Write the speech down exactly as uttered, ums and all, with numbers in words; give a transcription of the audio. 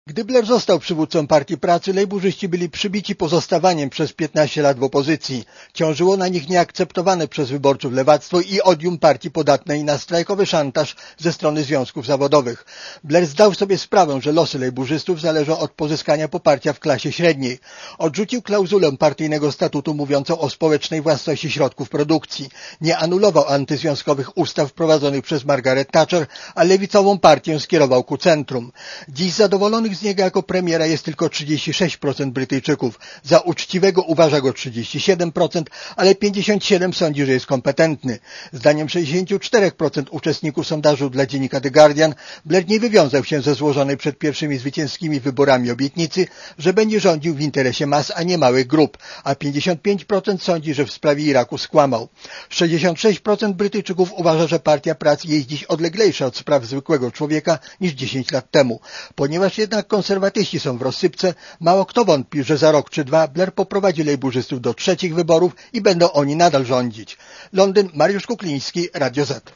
Gdy Blair został przywódcą Partii Pracy, lejburzyści byli przybici pozostawaniem przez piętnaście lat w opozycji. Ciążyło na nich nieakceptowane przez wyborców lewactwo i odium partii podatnej na strajkowy szantaż ze strony związków zawodowych. Blair zdał sobie sprawę, że losy lejburzystów zależą od pozyskania poparcia w klasie średniej. Odrzucił klauzulę partyjnego statutu mówiącą o społecznej własności środków produkcji. Nie anulował antyzwiązkowych ustaw wprowadzonych przez Margaret Thatcher, a lewicową partię skierował ku centrum. Dziś zadowolonych z niego jako premiera jest tylko trzydzieści sześć procent Brytyjczyków. Za uczciwego uważa go trzydzieści siedem procent, ale pięćdziesiąt siedem procent sądzi, że jest kompetentny. Zdaniem sześćdziesiąt cztery procent uczestników sondażu dla dziennika The Guardian, Blair nie wywiązał się ze złożonej przed pierwszymi zwycięskimi wyborami obietnicy, że będzie rządził w interesie mas, a nie małych grup, a pięćdziesiąt pięć procent sądzi, że w sprawie Iraku skłamał. sześćdziesiąt sześć procent Brytyjczyków uważa, że Partia Pracy jest dziś odleglejsza od spraw zwykłego człowieka niż dziesięć lat temu. Ponieważ jednak konserwatyści są w rozsypce, mało kto wątpi, że za rok czy dwa Blair poprowadzi lejburzystów do trzecich wyborów i będą oni nadal rządzić. Londyn, Mariusz Kukliński, Radio Z.